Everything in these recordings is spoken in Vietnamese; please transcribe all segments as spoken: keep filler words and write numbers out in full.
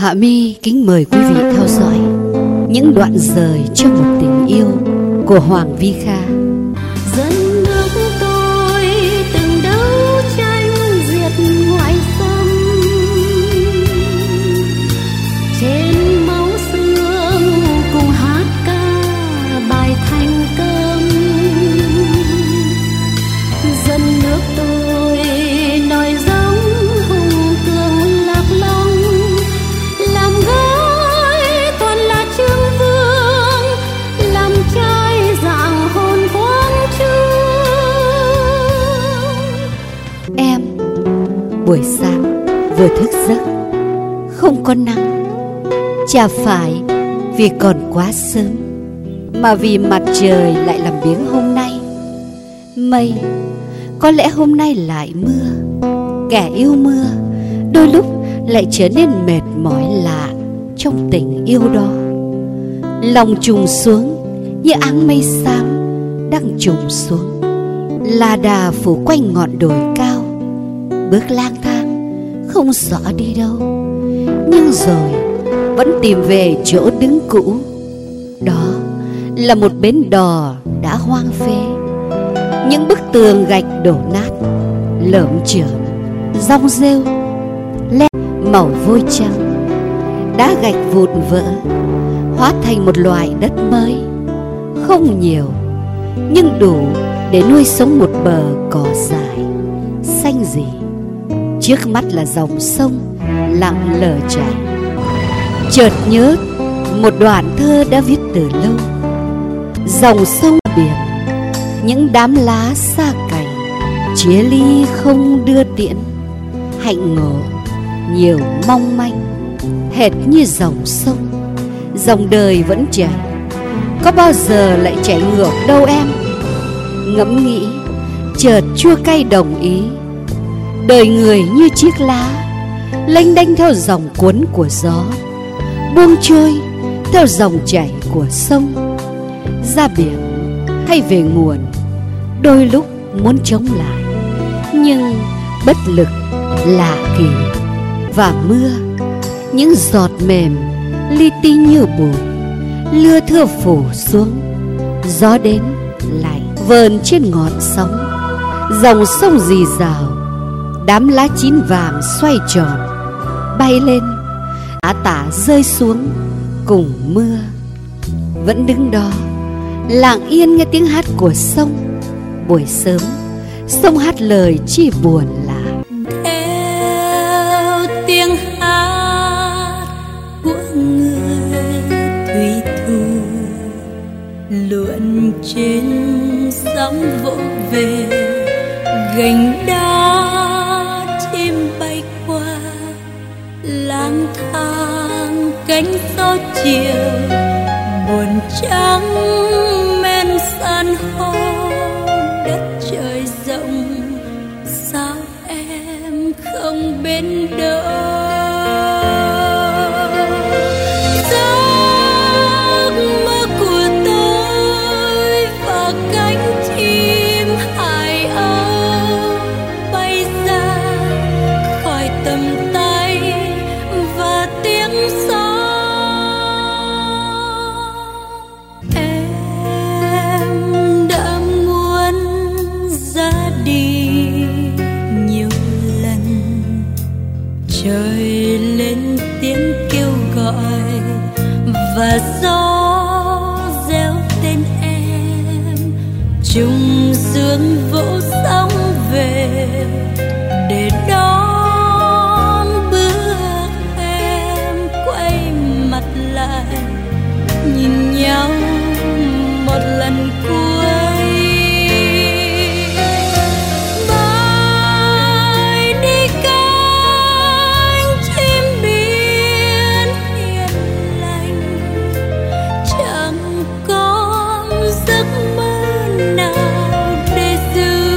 Hạ My kính mời quý vị theo dõi những đoạn rời trong một tình yêu của Hoàng Vi Kha. Dân nước tôi từng đấu tranh diệt ngoại xâm, trên máu xương cùng hát ca bài thành công. Dân nước tôi nói giống hùng cường lạc long, làm gái toàn là trương vương, làm trai dạng hồn quang trương. Em buổi sáng vừa thức giấc, không có nắng, chả phải vì còn quá sớm, mà vì mặt trời lại làm biếng hôm nay. Mây có lẽ hôm nay lại mưa. Kẻ yêu mưa đôi lúc lại trở nên mệt mỏi lạ trong tình yêu đó. Lòng trùng xuống như áng mây xám đang trùng xuống, là đà phủ quanh ngọn đồi cao. Bước lang thang không rõ đi đâu, nhưng rồi vẫn tìm về chỗ đứng cũ. Đó là một bến đò đã hoang phế, những bức tường gạch đổ nát, lởm chởm, rong rêu, lem màu vôi trắng. Đá gạch vụn vỡ, hóa thành một loài đất mới, không nhiều nhưng đủ để nuôi sống một bờ cỏ dài xanh rì. Trước mắt là dòng sông lặng lờ chảy. Chợt nhớ một đoạn thơ đã viết từ lâu. Dòng sông biển, những đám lá xa cành, chia ly không đưa tiễn. Hạnh ngộ nhiều mong manh, hệt như dòng sông, dòng đời vẫn chảy. Có bao giờ lại chảy ngược đâu em? Ngẫm nghĩ chợt chua cay đồng ý. Đời người như chiếc lá, lênh đênh theo dòng cuốn của gió, buông trôi theo dòng chảy của sông. Ra biển hay về nguồn, đôi lúc muốn chống lại, nhưng bất lực lạ kỳ. Và mưa, những giọt mềm li ti như bụi, lưa thưa phủ xuống. Gió đến lại vờn trên ngọn sóng, dòng sông rì rào. Đám lá chín vàng xoay tròn, bay lên, tả tả rơi xuống cùng mưa. Vẫn đứng đó, lặng yên nghe tiếng hát của sông. Buổi sớm, sông hát lời chi buồn lạ. Theo tiếng hát của người thủy thủ, lượn trên sóng vỗ về, gành đá chim bay qua, lang thang cánh gió chiều, buồn trắng men san hô. Đất trời rộng sao em không bên đâu? Giấc mơ của tôi và cánh chim hải âu bay ra khỏi tầm tay và tiếng gió. Em đã muốn ra đi nhiều lần, trời lên tiếng kêu gọi và gió reo tên em. Trùng dương vỗ sóng về để đón bước em. Quay mặt lại nhìn nhau một lần cuối. Bay đi cánh chim biển hiền lành, chẳng có giấc mơ nào để giữ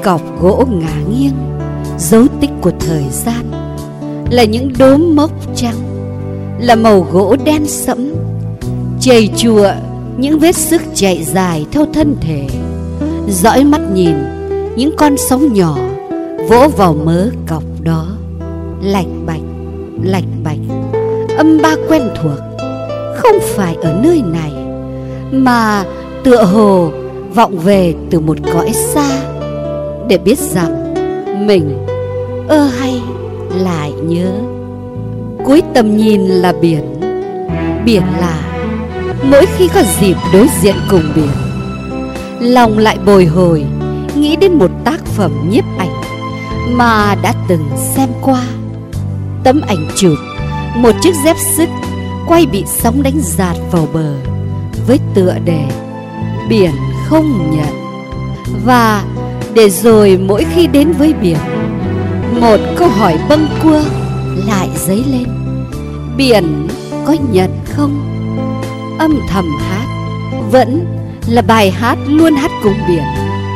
cọc gỗ ngả nghiêng, dấu tích của thời gian, là những đốm mốc trắng, là màu gỗ đen sẫm, chầy chùa những vết xước chạy dài theo thân thể. Dõi mắt nhìn những con sóng nhỏ vỗ vào mớ cọc đó, lạch bạch, lạch bạch. Âm ba quen thuộc, không phải ở nơi này, mà tựa hồ vọng về từ một cõi xa, để biết rằng mình ơ hay lại nhớ. Cuối tầm nhìn là biển. Biển là mỗi khi có dịp đối diện cùng biển, lòng lại bồi hồi nghĩ đến một tác phẩm nhiếp ảnh mà đã từng xem qua. Tấm ảnh chụp một chiếc dép sứt quay bị sóng đánh dạt vào bờ, với tựa đề Biển không nhận. Và để rồi mỗi khi đến với biển, một câu hỏi bâng quơ lại dấy lên: biển có nhận không? Âm thầm hát vẫn là bài hát luôn hát cùng biển.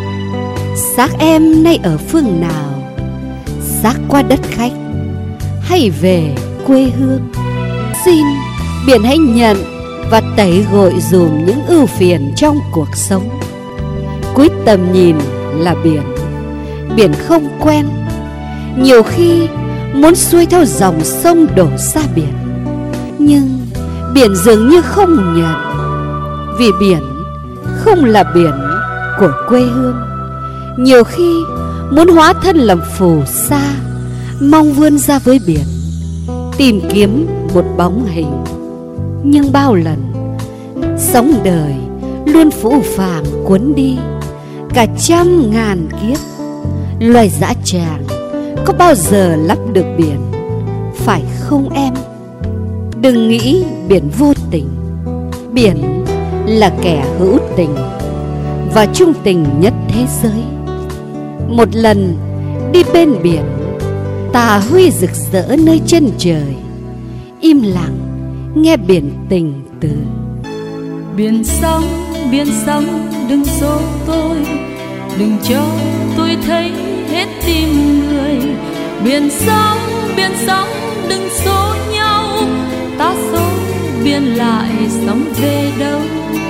Xác em nay ở phương nào? Xác qua đất khách hay về quê hương? Xin biển hãy nhận và tẩy gội dùm những ưu phiền trong cuộc sống. Cuối tầm nhìn là biển. Biển không quen, nhiều khi muốn xuôi theo dòng sông đổ ra biển, nhưng biển dường như không nhận, vì biển không là biển của quê hương. Nhiều khi muốn hóa thân làm phù sa, mong vươn ra với biển, tìm kiếm một bóng hình. Nhưng bao lần sóng đời luôn phũ phàng cuốn đi, cả trăm ngàn kiếp. Loài dã tràng có bao giờ lấp được biển, phải không em? Đừng nghĩ biển vô tình. Biển là kẻ hữu tình và trung tình nhất thế giới. Một lần đi bên biển, tà huy rực rỡ nơi chân trời, im lặng nghe biển tình từ. Biển sóng, biển sóng đừng dỗ tôi, đừng cho tôi thấy hết tim người. Biển sóng, biển sóng đừng số nhau, ta số biển lại sóng về đâu.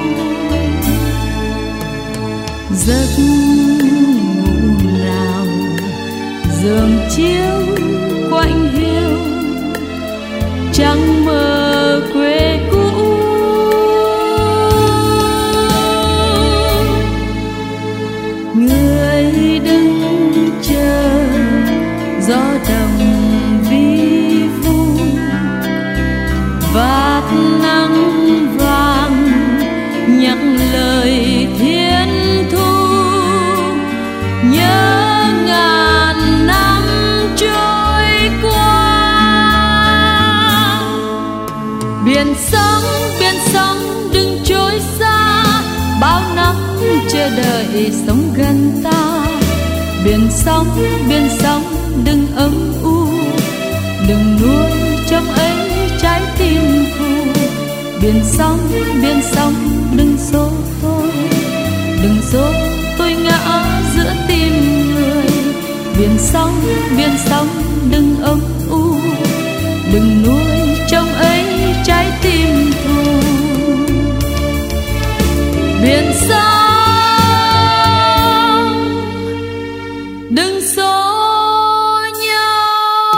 Giấc ngủ nào giường chiếu quạnh hiu, trăng mơ quê cũ. Người đứng chờ gió đồng vi vu, vạt nắng vàng nhắc lời thiên thu. Nhớ ngàn năm trôi qua, biển sóng, biển sóng đừng trôi xa, bao năm chờ đợi sống gần ta. Biển sóng, biển sóng đừng âm u, đừng nuôi trong ấy trái tim khô. Biển sóng, biển sóng đừng số tôi, đừng số tôi ngã giữa tim người. Biển sóng, biển sóng đừng âm u, đừng nuôi trong ấy trái tim thù. Biển sóng đừng số nhau.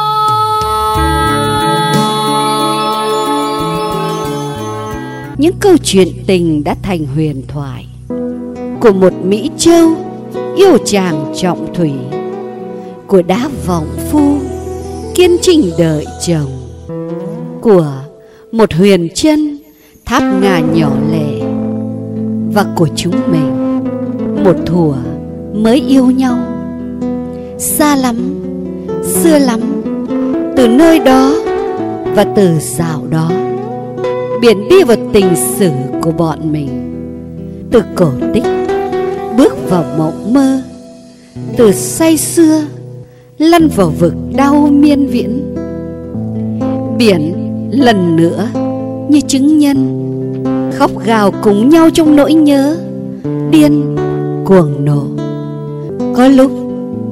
Những câu chuyện tình đã thành huyền thoại của một Mỹ Châu yêu chàng trọng thủy, của đá vọng phu kiên trinh đợi chồng, của một huyền chân tháp ngà nhỏ lẻ, và của chúng mình một thuở mới yêu nhau. Xa lắm, xưa lắm, từ nơi đó và từ dạo đó, biển đi vào tình sử của bọn mình. Từ cổ tích bước vào mộng mơ, từ say xưa lăn vào vực đau miên viễn. Biển lần nữa như chứng nhân, khóc gào cùng nhau trong nỗi nhớ điên cuồng nộ. Có lúc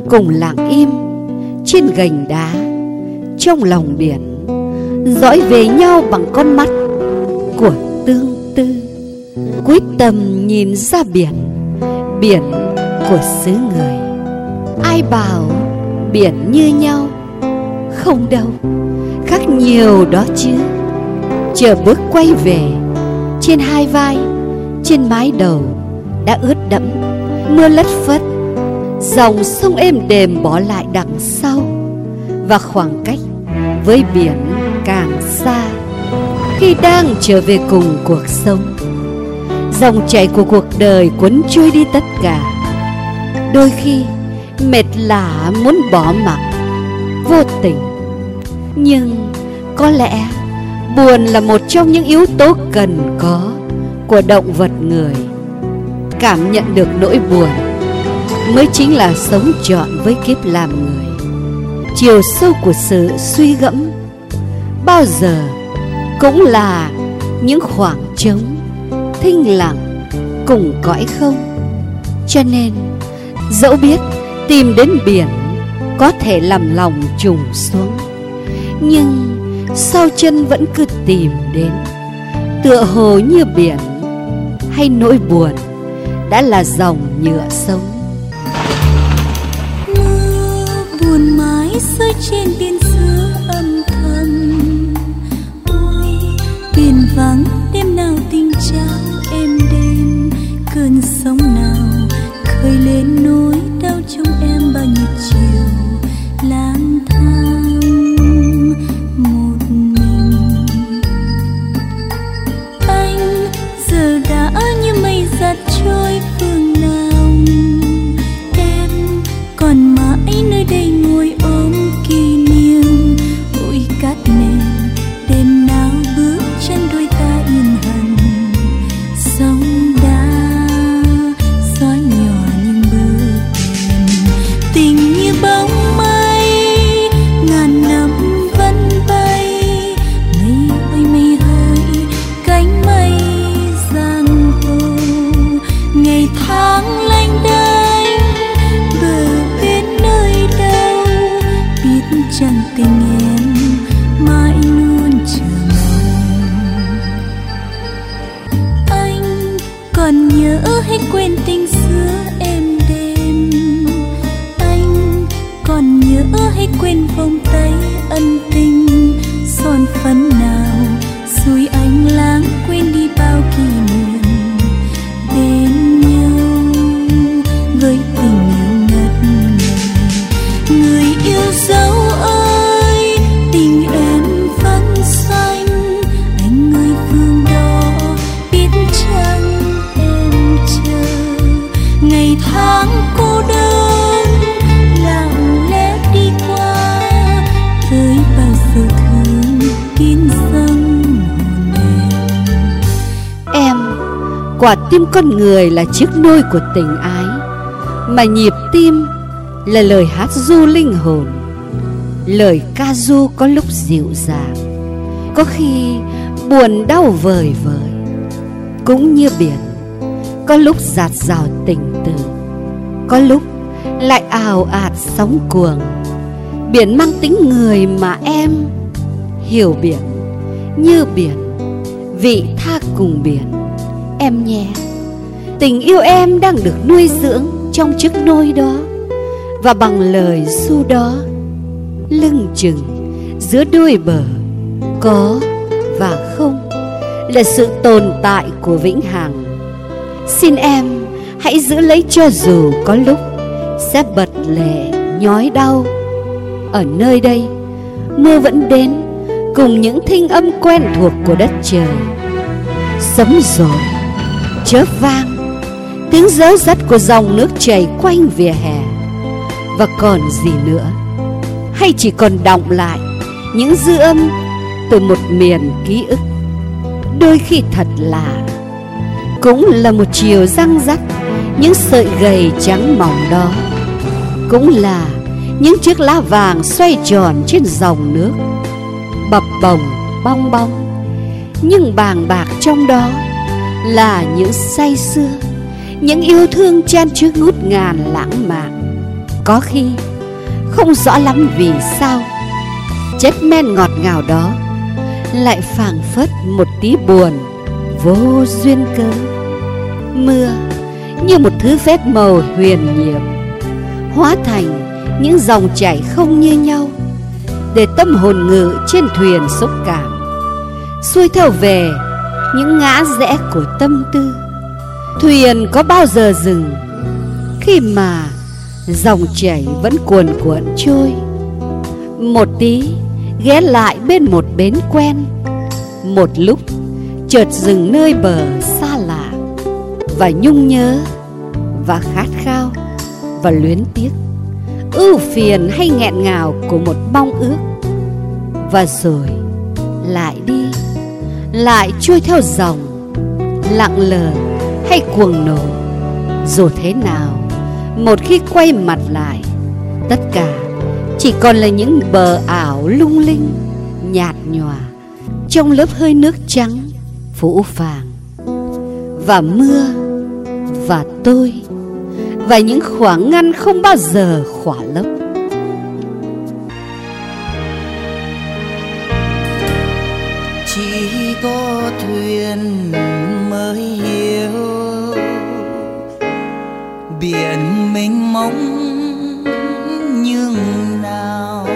cùng lặng im trên gành đá trong lòng biển, dõi về nhau bằng con mắt của tương tư, cúi tầm nhìn ra biển, biển của xứ người. Ai bảo biển như nhau? Không đâu, khác nhiều đó chứ. Chờ bước quay về, trên hai vai, trên mái đầu đã ướt đẫm, mưa lất phất. Dòng sông êm đềm bỏ lại đằng sau, và khoảng cách với biển càng xa. Khi đang trở về cùng cuộc sống, dòng chảy của cuộc đời cuốn trôi đi tất cả. Đôi khi mệt lả muốn bỏ mặc, vô tình. Nhưng có lẽ buồn là một trong những yếu tố cần có của động vật người. Cảm nhận được nỗi buồn mới chính là sống trọn với kiếp làm người. Chiều sâu của sự suy gẫm bao giờ cũng là những khoảng trống thinh lặng cùng cõi không. Cho nên dẫu biết tìm đến biển có thể làm lòng trùng xuống, nhưng sau chân vẫn cứ tìm đến, tựa hồ như biển hay nỗi buồn đã là dòng nhựa sống. Mưa buồn mãi rơi trên biển xưa âm thầm. Ôi biển vắng đêm nào tình trao êm đêm, cơn sóng nào khơi lên nỗi đau trong em bao nhiêu chiều lang thang một mình. Anh giờ đã như mây giạt trôi phương nào, em còn mãi nơi đây ngồi ôm kỷ niệm. Ôi cát mềm đêm nào bước chân đôi ta yên hẳn, sóng đá gió nhỏ nhưng bước thềm. Tình như bóng mây ngàn năm vẫn bay, mây ơi mây hơi cánh mây giang hồ. Ngày tháng lênh đênh bờ bên nơi đâu, biết chẳng tình em mãi luôn chờ mong. Anh còn nhớ hay quên tình xưa êm đềm? Anh còn nhớ hay quên vòng tay ân tình? Son phấn nào xui anh lãng quên đi bao kỷ niệm bên nhau với tình yêu ngất ngây. Người yêu dấu ơi, tình em vẫn xanh. Anh người phương đó biết chăng em chờ ngày tháng cô đơn lặng lẽ đi qua, tới bao giờ thương kín dâng hồn em. Em, quả tim con người là chiếc nôi của tình ái, mà nhịp tim là lời hát ru linh hồn. Lời ca ru có lúc dịu dàng, có khi buồn đau vời vời. Cũng như biển, có lúc dạt dào tình từ, có lúc lại ào ạt sóng cuồng. Biển mang tính người mà em hiểu biển như biển, vị tha cùng biển. Em nhé, tình yêu em đang được nuôi dưỡng trong chiếc nôi đó, và bằng lời ru đó, lưng chừng giữa đôi bờ có và không là sự tồn tại của vĩnh hằng. Xin em hãy giữ lấy, cho dù có lúc sẽ bật lệ nhói đau. Ở nơi đây mưa vẫn đến cùng những thinh âm quen thuộc của đất trời. Sấm rội, chớp vang, tiếng réo rắt của dòng nước chảy quanh vỉa hè. Và còn gì nữa? Hay chỉ còn đọng lại những dư âm từ một miền ký ức? Đôi khi thật lạ, cũng là một chiều răng rắc những sợi gầy trắng mỏng đó, cũng là những chiếc lá vàng xoay tròn trên dòng nước, bập bồng bong bong. Nhưng bàng bạc trong đó là những say sưa, những yêu thương chan chứa ngút ngàn lãng mạn. có khi không rõ lắm vì sao chất men ngọt ngào đó lại phảng phất một tí buồn vô duyên cớ. Mưa như một thứ phép màu huyền nhiệm, hóa thành những dòng chảy không như nhau, để tâm hồn ngự trên thuyền xúc cảm, xuôi theo về những ngã rẽ của tâm tư. Thuyền có bao giờ dừng khi mà dòng chảy vẫn cuồn cuộn trôi? Một tí ghé lại bên một bến quen, một lúc chợt dừng nơi bờ xa lạ, và nhung nhớ và khát khao và luyến tiếc, ưu phiền hay nghẹn ngào của một mong ước. Và rồi lại đi, lại trôi theo dòng, lặng lờ hay cuồng nổ. Dù thế nào, một khi quay mặt lại, tất cả chỉ còn là những bờ ảo lung linh, nhạt nhòa trong lớp hơi nước trắng phũ phàng. Và mưa và tôi, và những khoảng ngăn không bao giờ khỏa lấp. Chỉ có thuyền mới hiểu biển mênh mông như nào.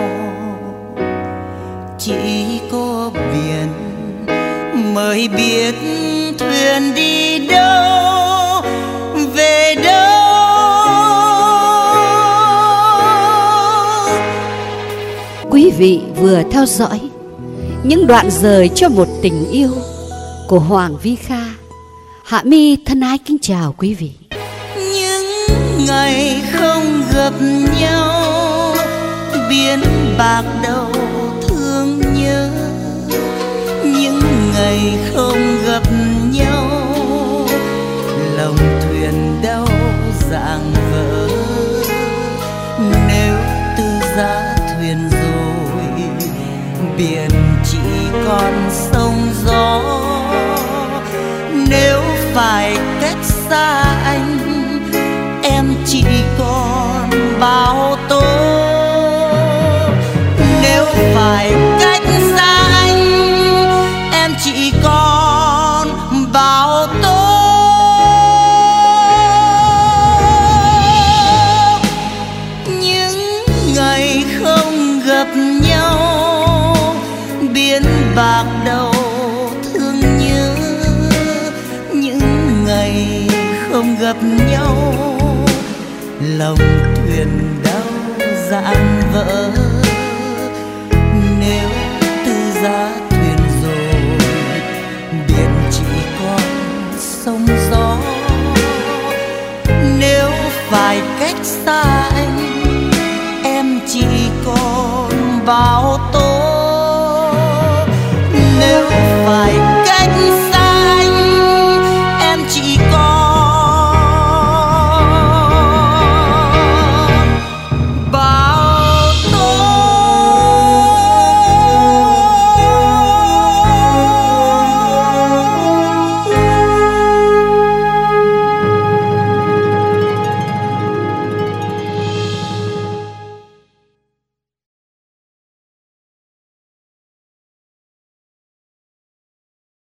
Chỉ có biển mới biết thuyền đi đâu, về đâu. Quý vị vừa theo dõi những đoạn rời cho một tình yêu của Hoàng Vi Kha. Hạ My thân ái kính chào quý vị. Những ngày không gặp nhau, biển bạc đầu thương nhớ. Những ngày không gặp nhau, lòng thuyền đau rạng vỡ. Nếu từ giá thuyền rồi, biển chỉ còn sông gió. Nếu phải cách xa anh, em chỉ còn bao tố. Nếu phải cách xa anh, em chỉ còn bao tố. Những ngày không gặp nhau, biển bạc đầu thương nhớ. Những ngày không gặp nhau, lòng thuyền đau rạn vỡ. Nếu từ giá thuyền rồi, biển chỉ còn sông gió. Nếu phải cách xa anh, em chỉ còn bao